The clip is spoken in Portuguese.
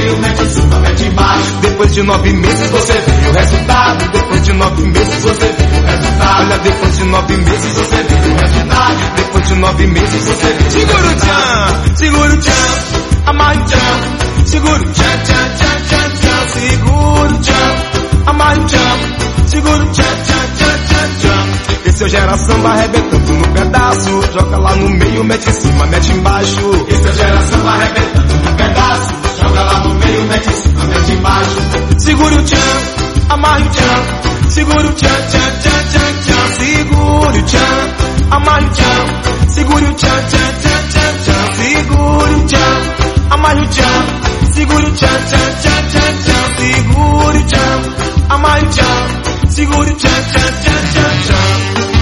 meio, mete em cima, mete embaixo. Depois de 9 meses você vê o resultado. Depois de 9 meses você vê o resultado. Olha, depois de 9 meses você vê o resultado. Depois de 9 meses você vê. Segura o tchan, segura o tchan, amarre o tchan. Segura o tchan, tchan, tchan, tchan, tchan. Segura o tchan, amarre o tchan. Segura o tchan, tchan, tchan, tchan, tchan. Esse é o geração vai arrebentando no pedaço. Joga lá no meio, mete em cima, mete embaixo. Esse é o geração vai arrebentando no pedaço. Joga lá no meio, mete em cima, mete embaixo. Segura o tchan, amarre o tchan. Segura o tchan, tchan, tchan, tchan, tchan. Segura o tchan, amarre o tchan. Segura o tchan, tchan, tchan, tchan, tchan. Segura o tchan, amarre o tchan. Segura o tchan, tchan, tchan, tchan, tchan. Segura o tchan, amarre o tchan. Segura o tchan, tchan, tchan, tchan, tchan.